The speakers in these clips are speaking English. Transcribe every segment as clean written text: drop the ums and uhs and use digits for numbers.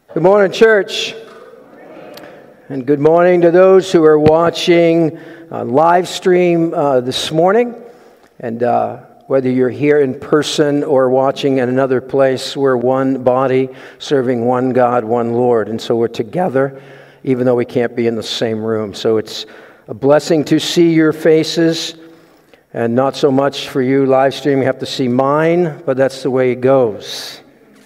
Good morning, church. And good morning to those who are watching live stream this morning. And whether you're here in person or watching in another place, we're one body, serving one God, one Lord. And so we're together, even though we can't be in the same room. So it's a blessing to see your faces, and not so much for you live stream. You have to see mine, but that's the way it goes.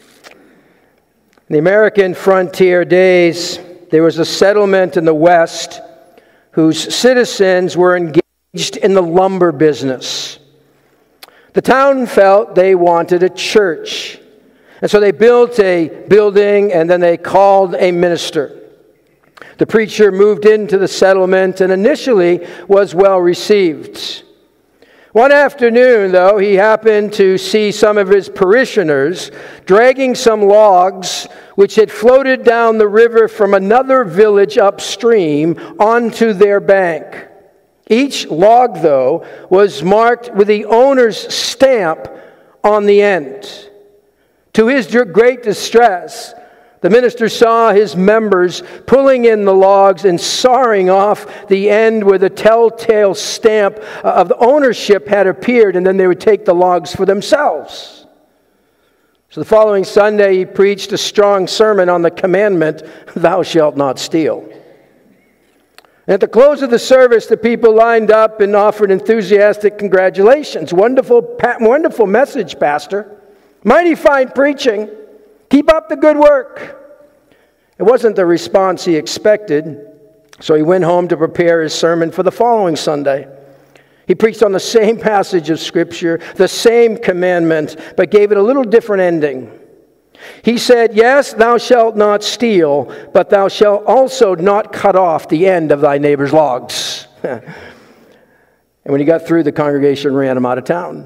In the American frontier days, there was a settlement in the West whose citizens were engaged in the lumber business. The town felt they wanted a church, and so they built a building and then they called a minister. The preacher moved into the settlement and initially was well received. One afternoon, though, he happened to see some of his parishioners dragging some logs which had floated down the river from another village upstream onto their bank. Each log, though, was marked with the owner's stamp on the end. To his great distress, the minister saw his members pulling in the logs and sawing off the end where the telltale stamp of the ownership had appeared, and then they would take the logs for themselves. So the following Sunday, he preached a strong sermon on the commandment, "Thou shalt not steal." And at the close of the service, the people lined up and offered enthusiastic congratulations. Wonderful message, Pastor. Mighty fine preaching. Keep up the good work. It wasn't the response he expected, so he went home to prepare his sermon for the following Sunday. He preached on the same passage of Scripture, the same commandment, but gave it a little different ending. He said, "Yes, thou shalt not steal, but thou shalt also not cut off the end of thy neighbor's logs." And when he got through, the congregation ran him out of town.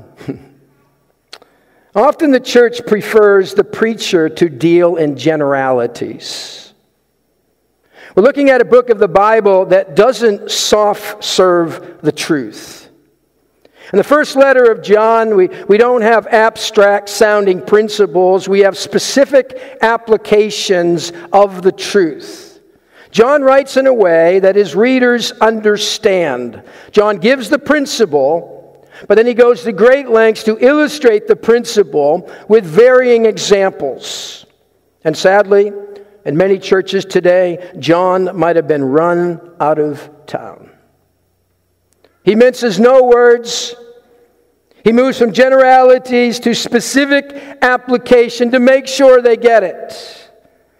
Often the church prefers the preacher to deal in generalities. We're looking at a book of the Bible that doesn't soft-serve the truth. In the first letter of John, we don't have abstract-sounding principles. We have specific applications of the truth. John writes in a way that his readers understand. John gives the principle, but then he goes to great lengths to illustrate the principle with varying examples. And sadly, in many churches today, John might have been run out of town. He minces no words. He moves from generalities to specific application to make sure they get it.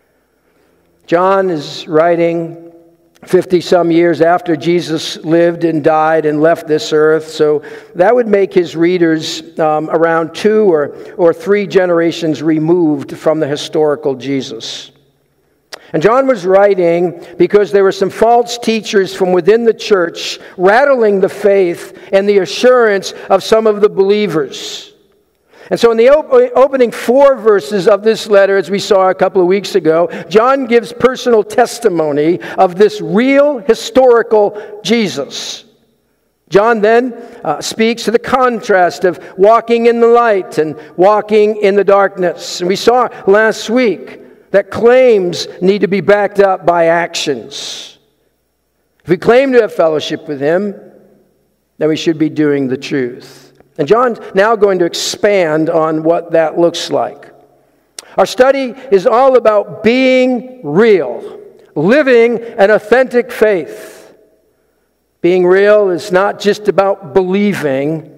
John is writing 50-some years after Jesus lived and died and left this earth. So that would make his readers around 2 or 3 generations removed from the historical Jesus. And John was writing because there were some false teachers from within the church rattling the faith and the assurance of some of the believers. And so in the opening 4 verses of this letter, as we saw a couple of weeks ago, John gives personal testimony of this real historical Jesus. John then speaks to the contrast of walking in the light and walking in the darkness. And we saw last week that claims need to be backed up by actions. If we claim to have fellowship with him, then we should be doing the truth. And John's now going to expand on what that looks like. Our study is all about being real, living an authentic faith. Being real is not just about believing,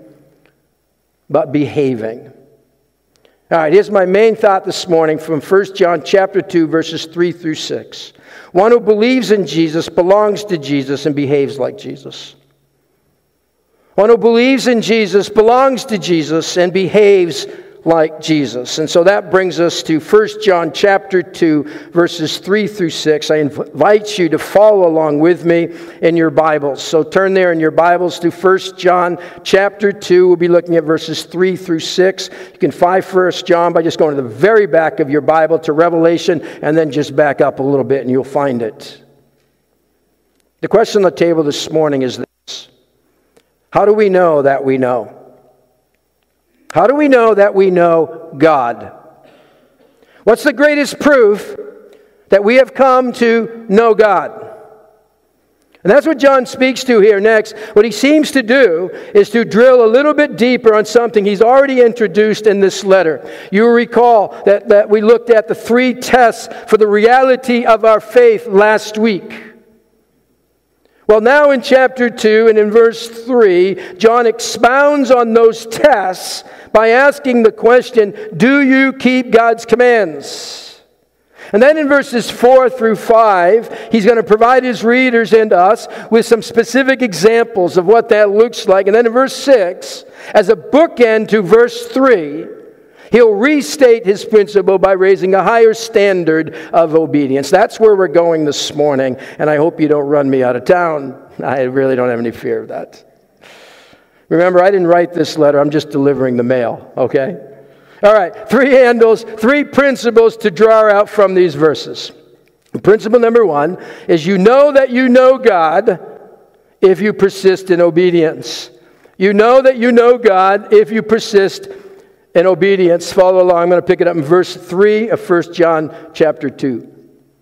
but behaving. All right, here's my main thought this morning from 1 John chapter 2, verses 3 through 6. One who believes in Jesus belongs to Jesus and behaves like Jesus. One who believes in Jesus belongs to Jesus and behaves like Jesus. And so that brings us to 1 John chapter 2, verses 3 through 6. I invite you to follow along with me in your Bibles. So turn there in your Bibles to 1 John chapter 2. We'll be looking at verses 3 through 6. You can find 1 John by just going to the very back of your Bible to Revelation and then just back up a little bit and you'll find it. The question on the table this morning is this: how do we know that we know? How do we know that we know God? What's the greatest proof that we have come to know God. And that's what John speaks to here next. What he seems to do is to drill a little bit deeper on something he's already introduced in this letter. You will recall that we looked at the 3 tests for the reality of our faith last week. Well, now in chapter 2 and in verse 3, John expounds on those tests by asking the question, do you keep God's commands? And then in verses 4 through 5, he's going to provide his readers and us with some specific examples of what that looks like. And then in verse 6, as a bookend to verse 3, he'll restate his principle by raising a higher standard of obedience. That's where we're going this morning, and I hope you don't run me out of town. I really don't have any fear of that. Remember, I didn't write this letter. I'm just delivering the mail, okay? All right, 3 handles, 3 principles to draw out from these verses. Principle number 1 is you know that you know God if you persist in obedience. You know that you know God if you persist in obedience. Follow along. I'm going to pick it up in verse 3 of 1 John chapter 2.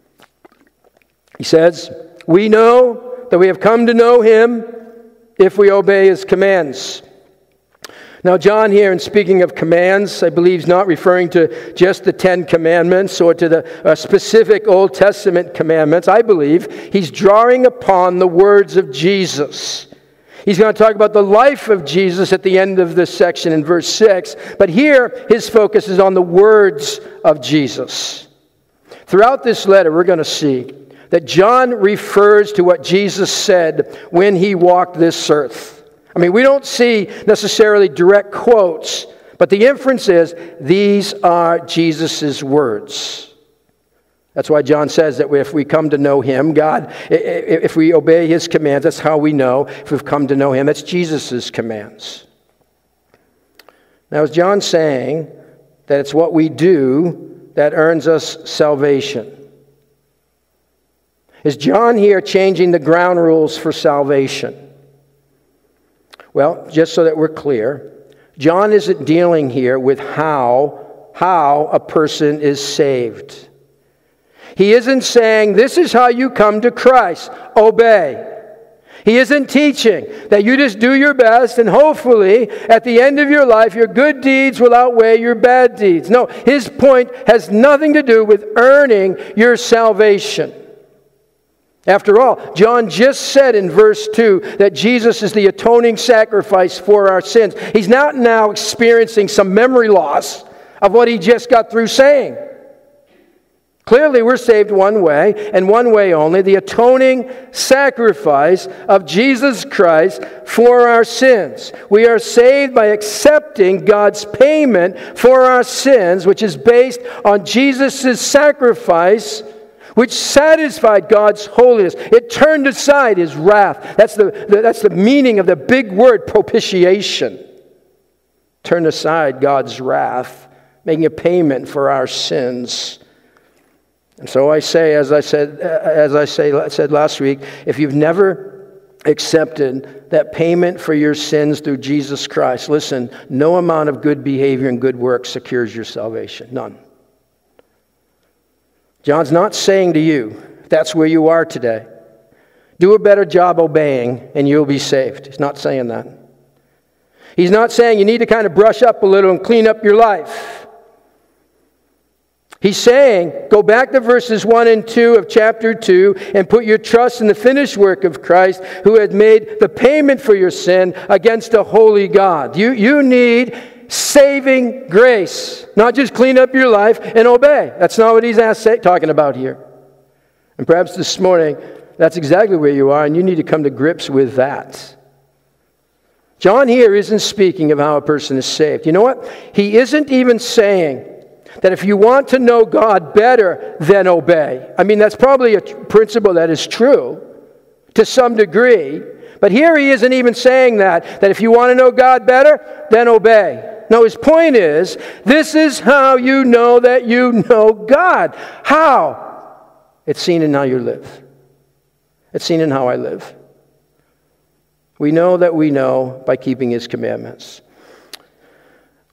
He says, we know that we have come to know Him if we obey His commands. Now, John here, in speaking of commands, I believe is not referring to just the 10 commandments or to the specific Old Testament commandments. I believe he's drawing upon the words of Jesus. He's going to talk about the life of Jesus at the end of this section in verse 6. But here, his focus is on the words of Jesus. Throughout this letter, we're going to see that John refers to what Jesus said when he walked this earth. I mean, we don't see necessarily direct quotes, but the inference is these are Jesus' words. That's why John says that if we come to know Him, God, if we obey His commands, that's how we know if we've come to know Him. That's Jesus' commands. Now, is John saying that it's what we do that earns us salvation? Is John here changing the ground rules for salvation? Well, just so that we're clear, John isn't dealing here with how a person is saved. He isn't saying, this is how you come to Christ, obey. He isn't teaching that you just do your best and hopefully at the end of your life your good deeds will outweigh your bad deeds. No, his point has nothing to do with earning your salvation. After all, John just said in verse 2 that Jesus is the atoning sacrifice for our sins. He's not now experiencing some memory loss of what he just got through saying. Clearly, we're saved one way, and one way only, the atoning sacrifice of Jesus Christ for our sins. We are saved by accepting God's payment for our sins, which is based on Jesus' sacrifice, which satisfied God's holiness. It turned aside His wrath. That's the meaning of the big word propitiation. Turn aside God's wrath, making a payment for our sins. And so I say, as I said last week, if you've never accepted that payment for your sins through Jesus Christ, listen, no amount of good behavior and good work secures your salvation. None. John's not saying to you, if that's where you are today, do a better job obeying and you'll be saved. He's not saying that. He's not saying you need to kind of brush up a little and clean up your life. He's saying, go back to verses 1 and 2 of chapter 2 and put your trust in the finished work of Christ who had made the payment for your sin against a holy God. You need saving grace, not just clean up your life and obey. That's not what he's talking about here. And perhaps this morning, that's exactly where you are, and you need to come to grips with that. John here isn't speaking of how a person is saved. You know what? He isn't even saying that if you want to know God better, then obey. I mean, that's probably a principle that is true to some degree. But here he isn't even saying that if you want to know God better, then obey. No, his point is, this is how you know that you know God. How? It's seen in how you live. It's seen in how I live. We know that we know by keeping His commandments.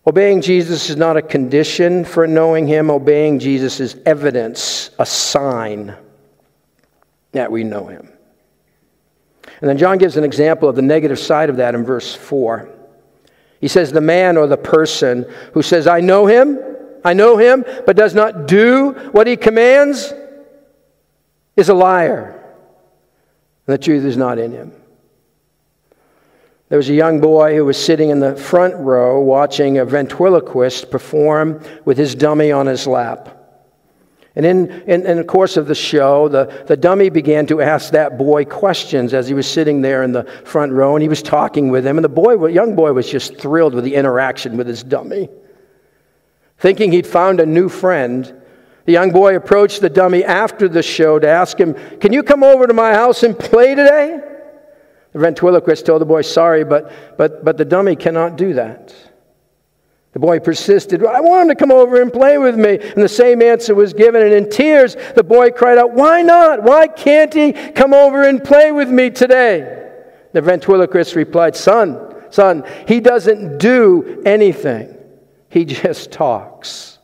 Obeying Jesus is not a condition for knowing him. Obeying Jesus is evidence, a sign that we know him. And then John gives an example of the negative side of that in verse 4. He says, the man or the person who says, I know him, but does not do what he commands is a liar. And the truth is not in him. There was a young boy who was sitting in the front row watching a ventriloquist perform with his dummy on his lap. And in the course of the show, the dummy began to ask that boy questions as he was sitting there in the front row, and he was talking with him. And the young boy was just thrilled with the interaction with his dummy. Thinking he'd found a new friend, the young boy approached the dummy after the show to ask him, can you come over to my house and play today? The ventriloquist told the boy, sorry, but the dummy cannot do that. The boy persisted, I want him to come over and play with me. And the same answer was given. And in tears, the boy cried out, why not? Why can't he come over and play with me today? The ventriloquist replied, son, he doesn't do anything. He just talks.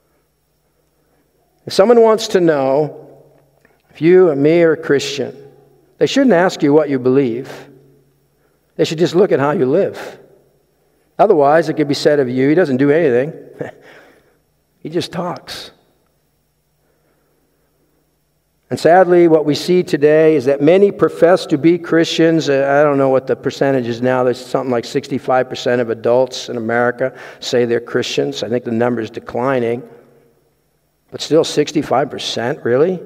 If someone wants to know if you or me are a Christian, they shouldn't ask you what you believe. They should just look at how you live. Otherwise, it could be said of you, he doesn't do anything. He just talks. And sadly, what we see today is that many profess to be Christians. I don't know what the percentage is now. There's something like 65% of adults in America say they're Christians. I think the number is declining. But still 65%, really?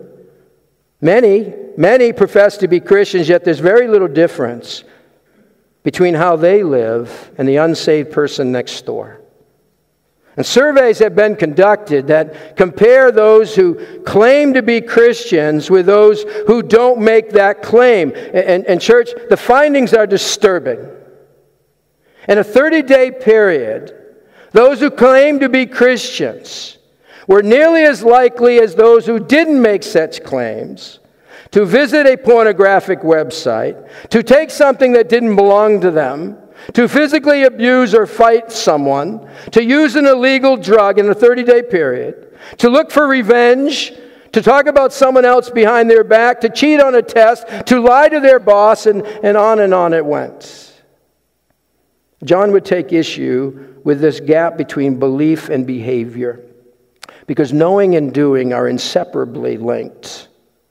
Many profess to be Christians, yet there's very little difference between how they live and the unsaved person next door. And surveys have been conducted that compare those who claim to be Christians with those who don't make that claim. And church, the findings are disturbing. In a 30-day period, those who claim to be Christians were nearly as likely as those who didn't make such claims to visit a pornographic website, to take something that didn't belong to them, to physically abuse or fight someone, to use an illegal drug in a 30-day period, to look for revenge, to talk about someone else behind their back, to cheat on a test, to lie to their boss, and on it went. John would take issue with this gap between belief and behavior, because knowing and doing are inseparably linked.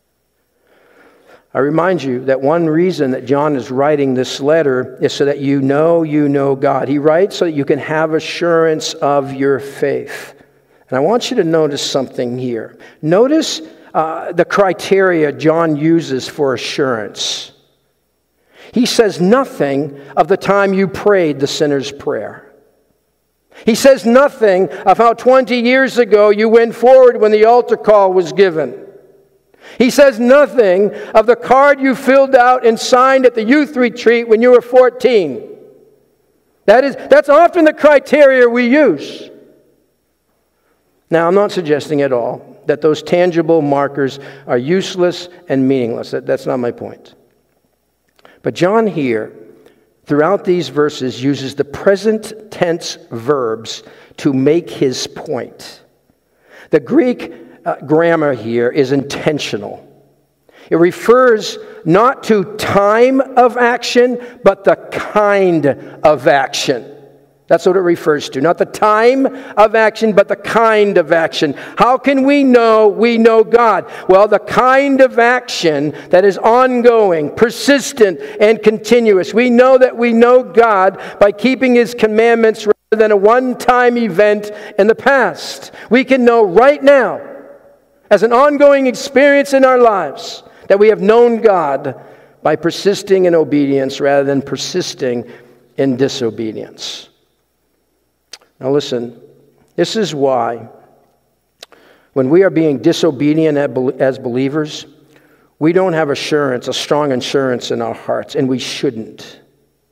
I remind you that one reason that John is writing this letter is so that you know God. He writes so that you can have assurance of your faith. And I want you to notice something here. Notice the criteria John uses for assurance. He says nothing of the time you prayed the sinner's prayer. He says nothing of how 20 years ago you went forward when the altar call was given. He says nothing of the card you filled out and signed at the youth retreat when you were 14. That's often the criteria we use. Now, I'm not suggesting at all that those tangible markers are useless and meaningless. That's not my point. But John here, throughout these verses, uses the present tense verbs to make his point. The Greek grammar here is intentional. It refers not to time of action, but the kind of action. That's what it refers to. Not the time of action, but the kind of action. How can we know God? Well, the kind of action that is ongoing, persistent, and continuous. We know that we know God by keeping His commandments rather than a one-time event in the past. We can know right now, as an ongoing experience in our lives, that we have known God by persisting in obedience rather than persisting in disobedience. Now listen, this is why when we are being disobedient as believers, we don't have assurance, a strong assurance in our hearts, and we shouldn't.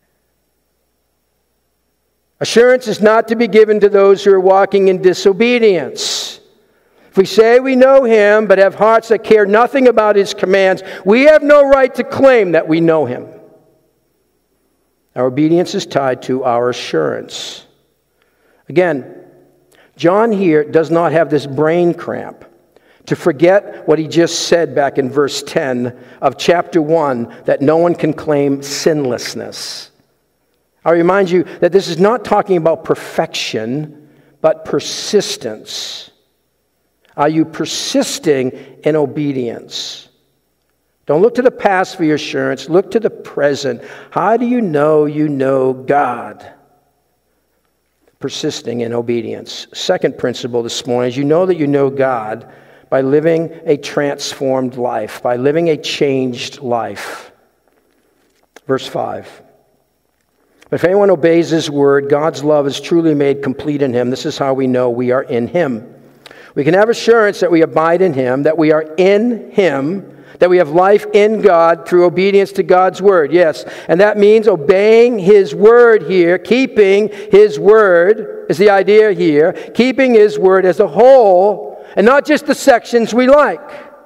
Assurance is not to be given to those who are walking in disobedience. If we say we know Him but have hearts that care nothing about His commands, we have no right to claim that we know Him. Our obedience is tied to our assurance. Again, John here does not have this brain cramp to forget what he just said back in verse 10 of chapter 1, that no one can claim sinlessness. I remind you that this is not talking about perfection, but persistence. Are you persisting in obedience? Don't look to the past for your assurance. Look to the present. How do you know God? Persisting in obedience. Second principle this morning is you know that you know God by living a transformed life, by living a changed life. Verse 5. But if anyone obeys his word, God's love is truly made complete in him. This is how we know we are in him. We can have assurance that we abide in him, that we are in him, that we have life in God through obedience to God's word. Yes, and that means obeying his word here, keeping his word is the idea here, keeping his word as a whole and not just the sections we like.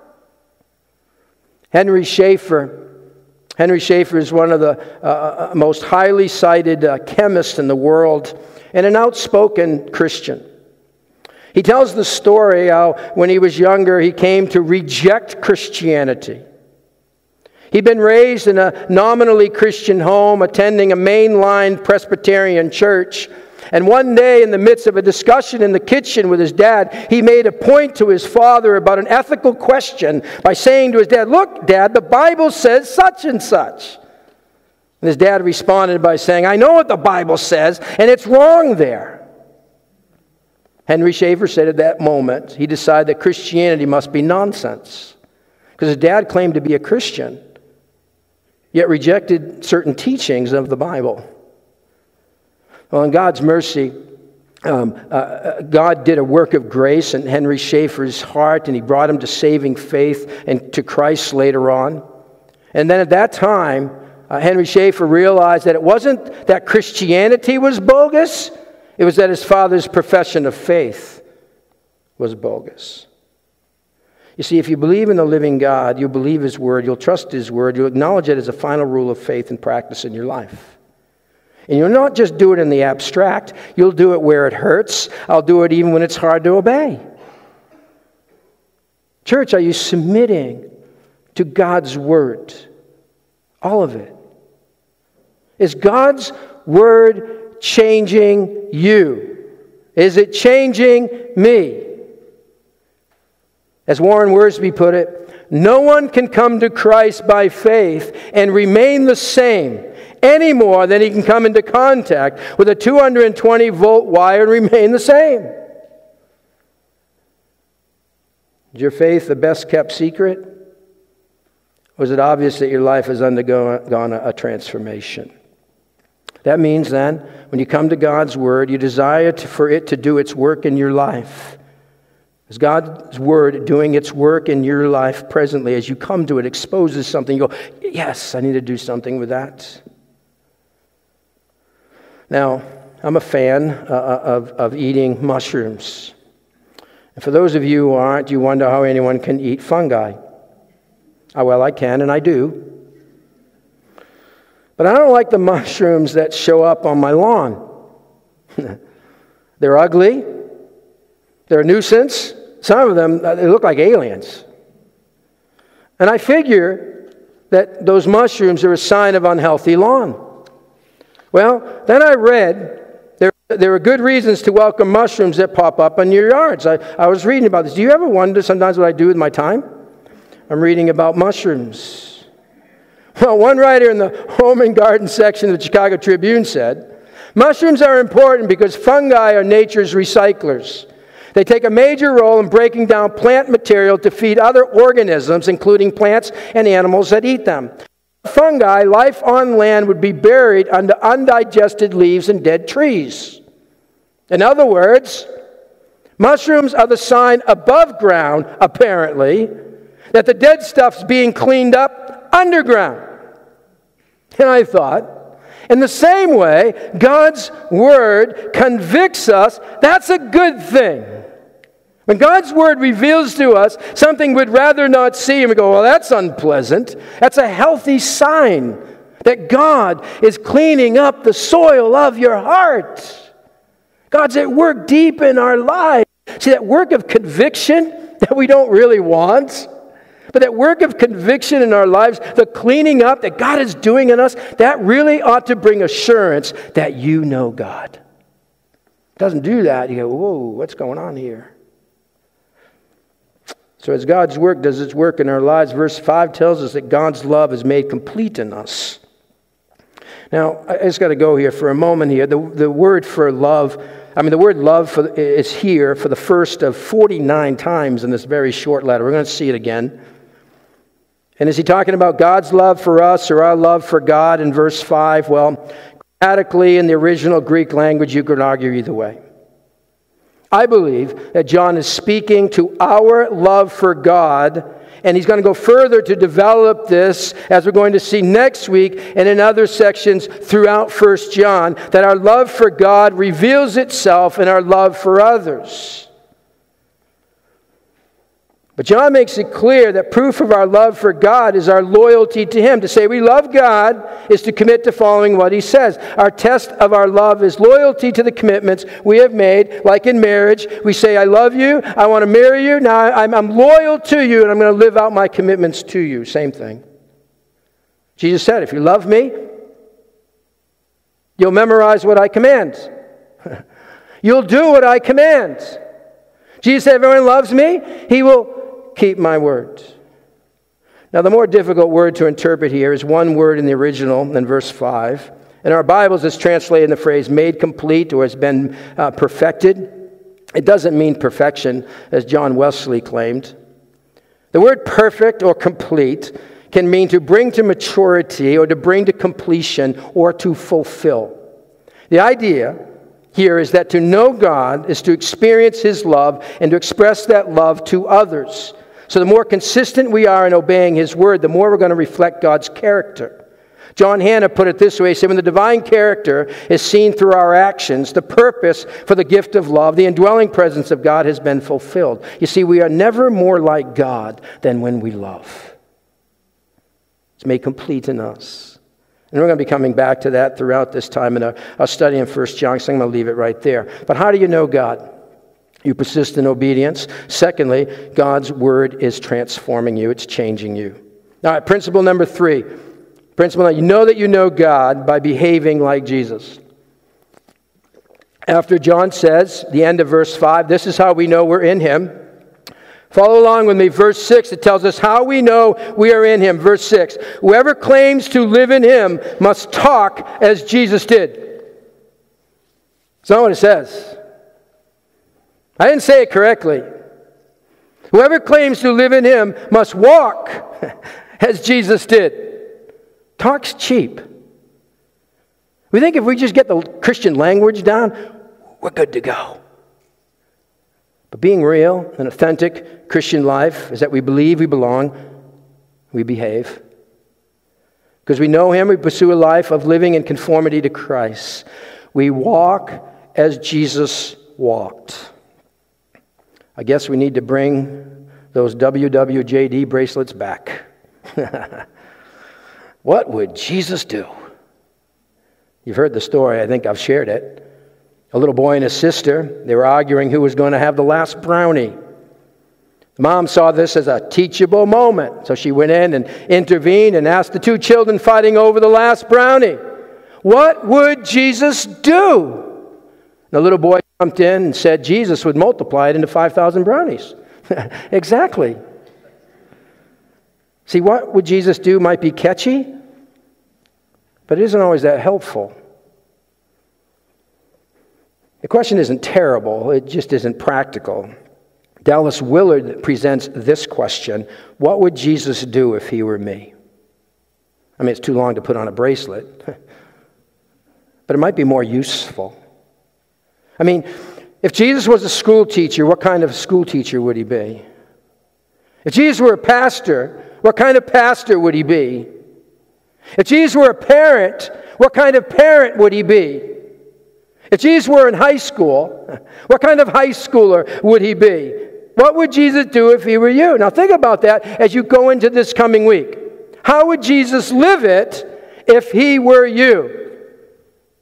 Henry Schaeffer is one of the most highly cited chemists in the world and an outspoken Christian. He tells the story how when he was younger he came to reject Christianity. He'd been raised in a nominally Christian home, attending a mainline Presbyterian church. And one day, in the midst of a discussion in the kitchen with his dad, he made a point to his father about an ethical question by saying to his dad, "Look, Dad, the Bible says such and such." And his dad responded by saying, "I know what the Bible says, and it's wrong there." Henry Schaeffer said at that moment, he decided that Christianity must be nonsense. Because his dad claimed to be a Christian, yet rejected certain teachings of the Bible. Well, in God's mercy, God did a work of grace in Henry Schaeffer's heart, and he brought him to saving faith and to Christ later on. And then at that time, Henry Schaeffer realized that it wasn't that Christianity was bogus, it was that his father's profession of faith was bogus. You see, if you believe in the living God, you'll believe his word, you'll trust his word, you'll acknowledge it as a final rule of faith and practice in your life. And you'll not just do it in the abstract, you'll do it where it hurts. I'll do it even when it's hard to obey. Church, are you submitting to God's word? All of it. Is God's word changing you? Is it changing me? As Warren Wiersbe put it, no one can come to Christ by faith and remain the same any more than he can come into contact with a 220-volt wire and remain the same. Is your faith the best-kept secret? Or is it obvious that your life has undergone a transformation? That means then, when you come to God's word, you desire for it to do its work in your life. Is God's word doing its work in your life presently? As you come to it, exposes something, you go, yes, I need to do something with that. Now, I'm a fan of eating mushrooms. And for those of you who aren't, you wonder how anyone can eat fungi. Oh, well, I can, and I do. But I don't like the mushrooms that show up on my lawn. They're ugly. They're a nuisance. Some of them, they look like aliens. And I figure that those mushrooms are a sign of unhealthy lawn. Well, then I read there are good reasons to welcome mushrooms that pop up in your yards. I was reading about this. Do you ever wonder sometimes what I do with my time? I'm reading about mushrooms. Well, one writer in the Home and Garden section of the Chicago Tribune said, mushrooms are important because fungi are nature's recyclers. They take a major role in breaking down plant material to feed other organisms, including plants and animals that eat them. Fungi, life on land would be buried under undigested leaves and dead trees. In other words, mushrooms are the sign above ground, apparently, that the dead stuff's being cleaned up underground. And I thought, in the same way, God's word convicts us. That's a good thing. When God's word reveals to us something we'd rather not see, and we go, well, that's unpleasant, that's a healthy sign that God is cleaning up the soil of your heart. God's at work deep in our lives. See, that work of conviction that we don't really want, but that work of conviction in our lives, the cleaning up that God is doing in us, that really ought to bring assurance that you know God. It doesn't do that. You go, whoa, what's going on here? So as God's work does its work in our lives, verse 5 tells us that God's love is made complete in us. Now, I just got to go here for a moment here. The word for love, the word love is here for the first of 49 times in this very short letter. We're going to see it again. And is he talking about God's love for us or our love for God in verse 5? Well, grammatically in the original Greek language, you could argue either way. I believe that John is speaking to our love for God, and he's going to go further to develop this, as we're going to see next week and in other sections throughout 1 John, that our love for God reveals itself in our love for others. But John makes it clear that proof of our love for God is our loyalty to Him. To say we love God is to commit to following what He says. Our test of our love is loyalty to the commitments we have made. Like in marriage, we say, I love you, I want to marry you, now I'm loyal to you, and I'm going to live out my commitments to you. Same thing. Jesus said, if you love me, you'll memorize what I command. You'll do what I command. Jesus said, if everyone loves me, he will keep my words. Now, the more difficult word to interpret here is one word in the original in verse 5. In our Bibles, it's translated in the phrase made complete or has been perfected. It doesn't mean perfection, as John Wesley claimed. The word perfect or complete can mean to bring to maturity or to bring to completion or to fulfill. The idea here is that to know God is to experience His love and to express that love to others. So the more consistent we are in obeying His word, the more we're going to reflect God's character. John Hannah put it this way, he said, when the divine character is seen through our actions, the purpose for the gift of love, the indwelling presence of God has been fulfilled. You see, we are never more like God than when we love. It's made complete in us. And we're going to be coming back to that throughout this time in our study in 1 John, so I'm going to leave it right there. But how do you know God? You persist in obedience. Secondly, God's word is transforming you. It's changing you. All right, principle number 3. Principle number, you know that you know God by behaving like Jesus. After John says, the end of verse 5, this is how we know we're in Him. Follow along with me. Verse 6, it tells us how we know we are in Him. Verse 6, whoever claims to live in Him must talk as Jesus did. It's not what it says. I didn't say it correctly. Whoever claims to live in Him must walk as Jesus did. Talk's cheap. We think if we just get the Christian language down, we're good to go. But being real and authentic Christian life is that we believe we belong, we behave. Because we know Him, we pursue a life of living in conformity to Christ. We walk as Jesus walked. I guess we need to bring those WWJD bracelets back. What would Jesus do? You've heard the story. I think I've shared it. A little boy and his sister, they were arguing who was going to have the last brownie. Mom saw this as a teachable moment, so she went in and intervened and asked the two children fighting over the last brownie, what would Jesus do? The little boy jumped in and said Jesus would multiply it into 5,000 brownies. Exactly. See, what would Jesus do might be catchy, but it isn't always that helpful. The question isn't terrible, it just isn't practical. Dallas Willard presents this question: what would Jesus do if He were me? I mean, it's too long to put on a bracelet, but it might be more useful. I mean, if Jesus was a school teacher, what kind of school teacher would He be? If Jesus were a pastor, what kind of pastor would He be? If Jesus were a parent, what kind of parent would He be? If Jesus were in high school, what kind of high schooler would He be? What would Jesus do if He were you? Now think about that as you go into this coming week. How would Jesus live it if He were you?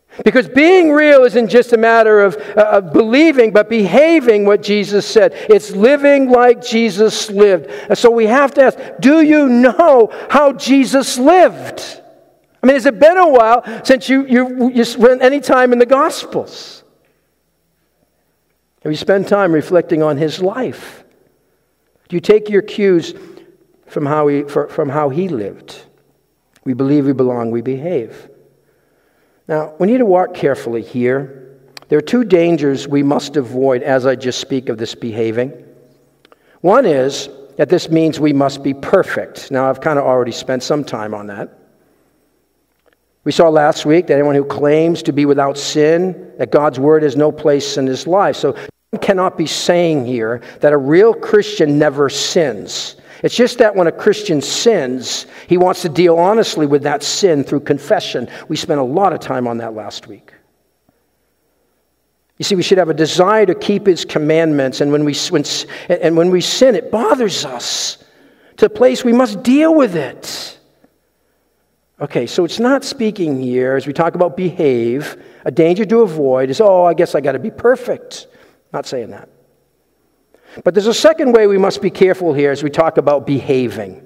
Because being real isn't just a matter of believing, but behaving what Jesus said. It's living like Jesus lived. And so we have to ask, do you know how Jesus lived? I mean, has it been a while since you spent any time in the Gospels? Have you spent time reflecting on his life? Do you take your cues from how he lived? We believe, we belong, we behave. Now, we need to walk carefully here. There are two dangers we must avoid as I just speak of this behaving. One is that this means we must be perfect. Now, I've kind of already spent some time on that. We saw last week that anyone who claims to be without sin, that God's word has no place in his life. So one cannot be saying here that a real Christian never sins. It's just that when a Christian sins, he wants to deal honestly with that sin through confession. We spent a lot of time on that last week. You see, we should have a desire to keep his commandments, and when we sin, it bothers us to a place we must deal with it. Okay, so it's not speaking here, as we talk about behave, a danger to avoid is, I guess I got to be perfect. Not saying that. But there's a second way we must be careful here as we talk about behaving.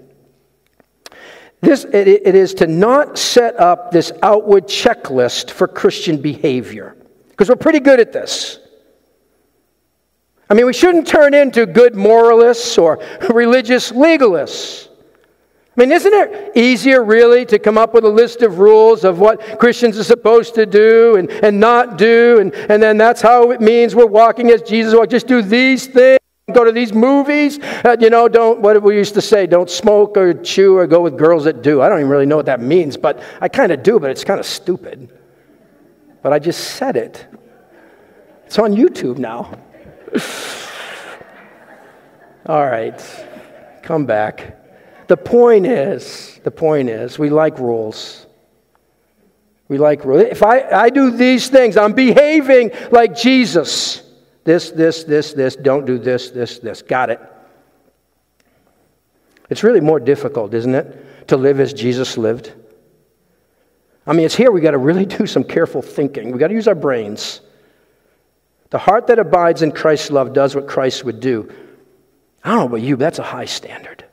It is to not set up this outward checklist for Christian behavior, because we're pretty good at this. I mean, we shouldn't turn into good moralists or religious legalists. I mean, isn't it easier really to come up with a list of rules of what Christians are supposed to do and not do, and then that's how it means we're walking as Jesus walked. Just do these things. Go to these movies, don't, what we used to say, don't smoke or chew or go with girls that do. I don't even really know what that means, but I kind of do, but it's kind of stupid. But I just said it. It's on YouTube now. All right, come back. The point is, we like rules. We like rules. If I do these things, I'm behaving like Jesus. This, don't do this. Got it. It's really more difficult, isn't it, to live as Jesus lived? I mean, it's here we got to really do some careful thinking. We got to use our brains. The heart that abides in Christ's love does what Christ would do. I don't know about you, but that's a high standard.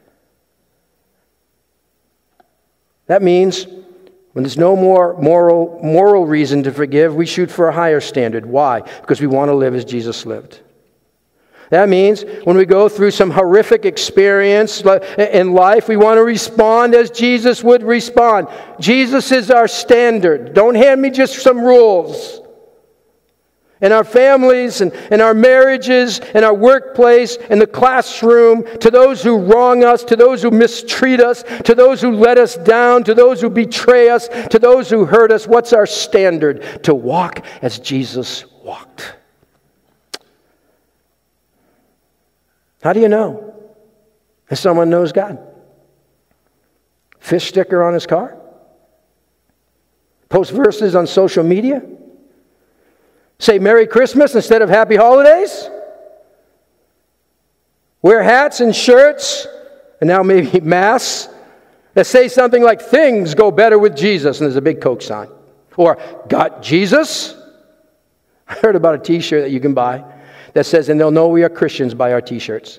That means when there's no more moral reason to forgive, we shoot for a higher standard. Why? Because we want to live as Jesus lived. That means when we go through some horrific experience in life, we want to respond as Jesus would respond. Jesus is our standard. Don't hand me just some rules. In our families, and in our marriages, in our workplace, in the classroom, to those who wrong us, to those who mistreat us, to those who let us down, to those who betray us, to those who hurt us, what's our standard? To walk as Jesus walked. How do you know if someone knows God? Fish sticker on his car? Post verses on social media? Say Merry Christmas instead of Happy Holidays? Wear hats and shirts, and now maybe masks, that say something like, things go better with Jesus, and there's a big Coke sign. Or, got Jesus? I heard about a t-shirt that you can buy that says, and they'll know we are Christians by our t-shirts.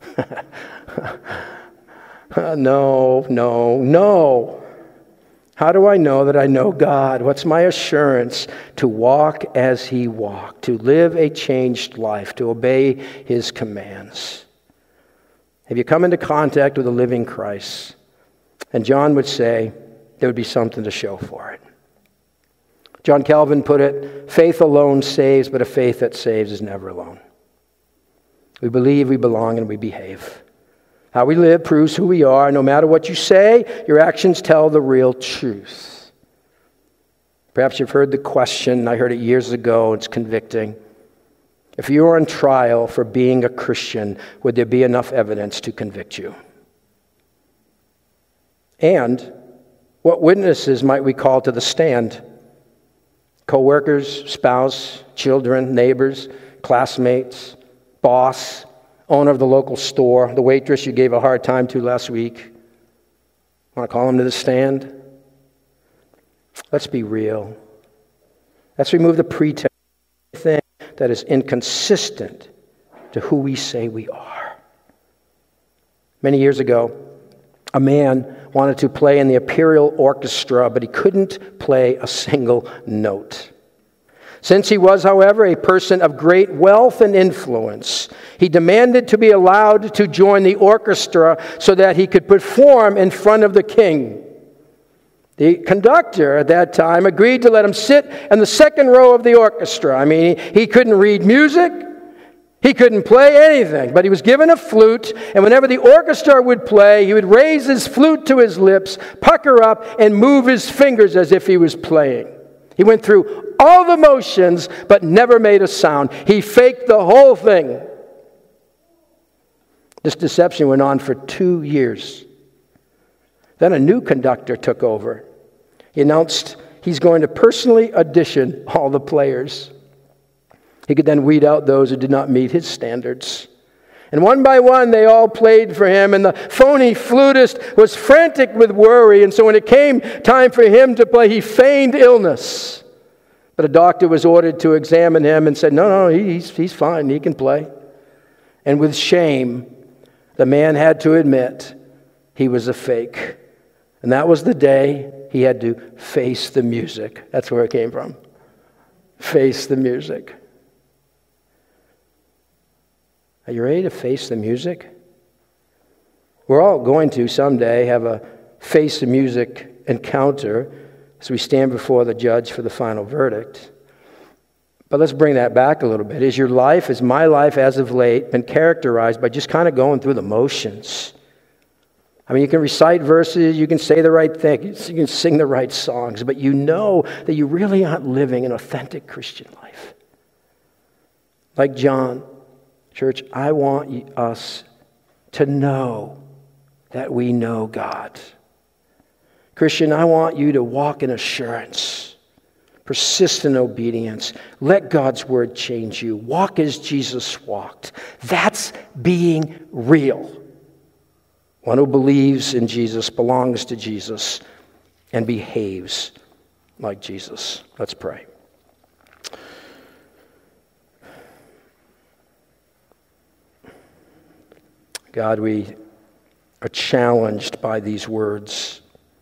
No. How do I know that I know God? What's my assurance to walk as He walked, to live a changed life, to obey His commands? Have you come into contact with a living Christ? And John would say there would be something to show for it. John Calvin put it, faith alone saves, but a faith that saves is never alone. We believe, we belong, and we behave. How we live proves who we are. No matter what you say, your actions tell the real truth. Perhaps you've heard the question. I heard it years ago. It's convicting. If you were on trial for being a Christian, would there be enough evidence to convict you? And what witnesses might we call to the stand? Co-workers, spouse, children, neighbors, classmates, boss, owner of the local store, the waitress you gave a hard time to last week. Want to call them to the stand? Let's be real. Let's remove the pretense, everything that is inconsistent to who we say we are. Many years ago, a man wanted to play in the Imperial Orchestra, but he couldn't play a single note. Since he was, however, a person of great wealth and influence, he demanded to be allowed to join the orchestra so that he could perform in front of the king. The conductor at that time agreed to let him sit in the second row of the orchestra. I mean, he couldn't read music. He couldn't play anything, but he was given a flute, and whenever the orchestra would play, he would raise his flute to his lips, pucker up, and move his fingers as if he was playing. He went through all the motions, but never made a sound. He faked the whole thing. This deception went on for 2 years. Then a new conductor took over. He announced he's going to personally audition all the players. He could then weed out those who did not meet his standards. And one by one, they all played for him, and the phony flutist was frantic with worry, and so when it came time for him to play, he feigned illness. But a doctor was ordered to examine him and said, no, he's fine, he can play. And with shame, the man had to admit he was a fake. And that was the day he had to face the music. That's where it came from. Face the music. Are you ready to face the music? We're all going to someday have a face the music encounter as we stand before the judge for the final verdict. But let's bring that back a little bit. Is your life, is my life as of late, been characterized by just kind of going through the motions? I mean, you can recite verses, you can say the right thing, you can sing the right songs, but you know that you really aren't living an authentic Christian life. Like John, church, I want us to know that we know God. Christian, I want you to walk in assurance, persist in obedience. Let God's word change you. Walk as Jesus walked. That's being real. One who believes in Jesus, belongs to Jesus, and behaves like Jesus. Let's pray. God, we are challenged by these words.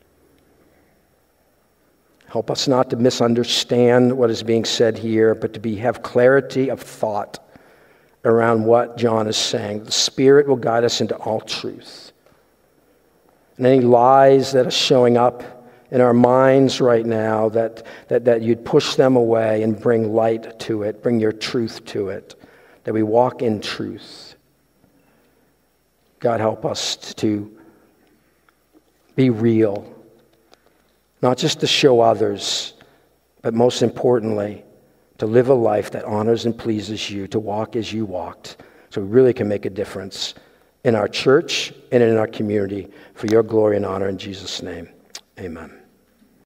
Help us not to misunderstand what is being said here, but to have clarity of thought around what John is saying. The Spirit will guide us into all truth. And any lies that are showing up in our minds right now, that you'd push them away and bring light to it, bring your truth to it, that we walk in truth. God, help us to be real, not just to show others, but most importantly, to live a life that honors and pleases you, to walk as you walked, so we really can make a difference in our church and in our community for your glory and honor in Jesus' name. Amen.